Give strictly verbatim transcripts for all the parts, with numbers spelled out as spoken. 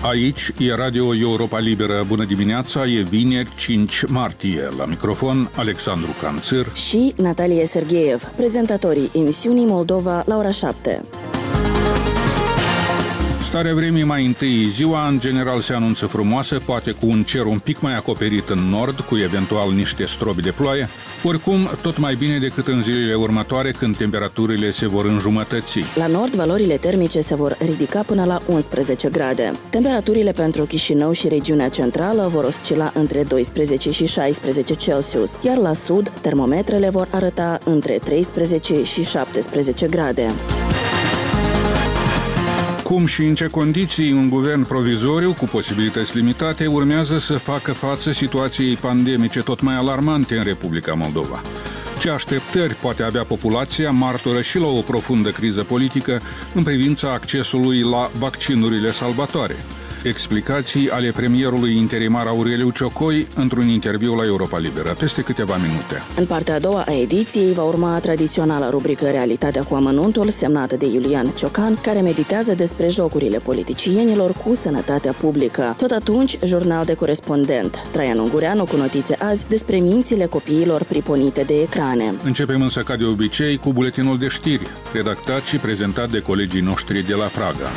Aici e Radio Europa Liberă. Bună dimineața, e vineri cinci martie. La microfon Alexandru Canțir și Natalie Sergeev, prezentatorii emisiunii Moldova la ora șapte. Starea vremii mai întâi. Ziua în general se anunță frumoasă, poate cu un cer un pic mai acoperit în nord, cu eventual niște strobi de ploaie. Oricum, tot mai bine decât în zilele următoare, când temperaturile se vor înjumătăți. La nord, valorile termice se vor ridica până la unsprezece grade. Temperaturile pentru Chișinău și regiunea centrală vor oscila între doisprezece și șaisprezece Celsius, iar la sud, termometrele vor arăta între treisprezece și șaptesprezece grade. Cum și în ce condiții un guvern provizoriu cu posibilități limitate urmează să facă față situației pandemice tot mai alarmante în Republica Moldova? Ce așteptări poate avea populația, martoră și la o profundă criză politică în privința accesului la vaccinurile salvatoare? Explicații ale premierului interimar Aureliu Ciocoi într-un interviu la Europa Liberă, peste câteva minute. În partea a doua a ediției va urma tradiționala rubrică Realitatea cu amănuntul, semnată de Iulian Ciocan, care meditează despre jocurile politicienilor cu sănătatea publică. Tot atunci, jurnal de corespondent. Traian Ungureanu cu notițe azi despre mințile copiilor priponite de ecrane. Începem însă, ca de obicei, cu buletinul de știri, redactat și prezentat de colegii noștri de la Praga.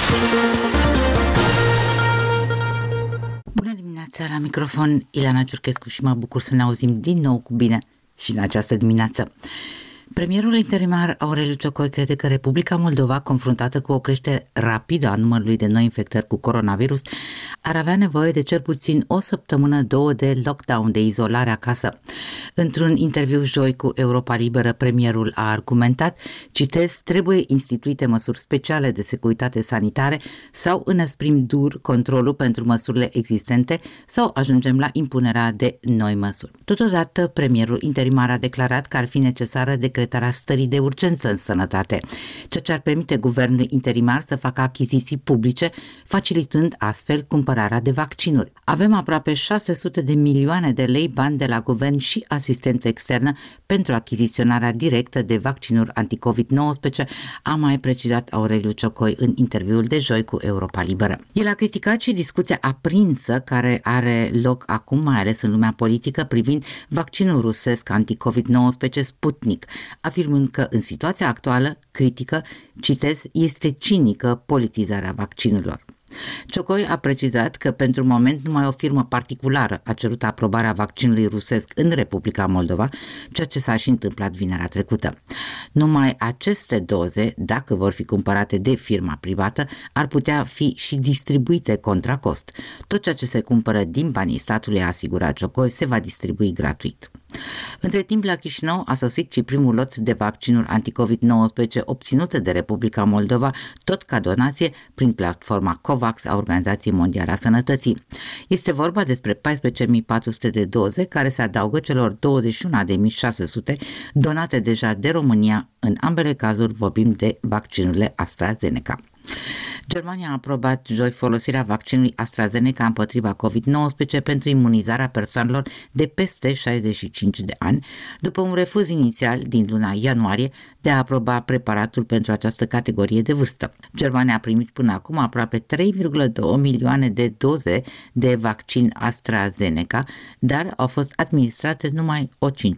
Bună dimineața, la microfon Ileana Ciurchescu și mă bucur să ne auzim din nou cu bine și în această dimineață. Premierul interimar Aureliu Ciocoi crede că Republica Moldova, confruntată cu o creștere rapidă a numărului de noi infectări cu coronavirus, ar avea nevoie de cel puțin o săptămână, două de lockdown, de izolare acasă. Într-un interviu joi cu Europa Liberă, premierul a argumentat, citez, trebuie instituite măsuri speciale de securitate sanitare sau înăsprim dur controlul pentru măsurile existente sau ajungem la impunerea de noi măsuri. Totodată, premierul interimar a declarat că ar fi necesară decretarea stării de urgență în sănătate, ceea ce ar permite guvernului interimar să facă achiziții publice, facilitând astfel cumpărarea de vaccinuri. Avem aproape șase sute de milioane de lei bani de la guvern și asistență externă pentru achiziționarea directă de vaccinuri anticovid nouăsprezece, a mai precizat Aureliu Ciocoi în interviul de joi cu Europa Liberă. El a criticat și discuția aprinsă care are loc acum, mai ales în lumea politică, privind vaccinul rusesc anticovid nouăsprezece Sputnik, afirmând că în situația actuală, critică, citez, este cinică politizarea vaccinurilor. Ciocoi a precizat că pentru moment numai o firmă particulară a cerut aprobarea vaccinului rusesc în Republica Moldova, ceea ce s-a și întâmplat vinerea trecută. Numai aceste doze, dacă vor fi cumpărate de firma privată, ar putea fi și distribuite contra cost. Tot ceea ce se cumpără din banii statului, a asigurat Ciocoi, se va distribui gratuit. Între timp, la Chișinău a sosit și primul lot de vaccinuri anticovid nouăsprezece obținute de Republica Moldova, tot ca donație prin platforma COVAX a Organizației Mondiale a Sănătății. Este vorba despre paisprezece mii patru sute de doze care se adaugă celor douăzeci și unu de mii șase sute donate deja de România. În ambele cazuri vorbim de vaccinurile AstraZeneca. Germania a aprobat joi folosirea vaccinului AstraZeneca împotriva covid nouăsprezece pentru imunizarea persoanelor de peste șaizeci și cinci de ani, după un refuz inițial din luna ianuarie de a aproba preparatul pentru această categorie de vârstă. Germania a primit până acum aproape trei virgulă doi milioane de doze de vaccin AstraZeneca, dar au fost administrate numai o cincime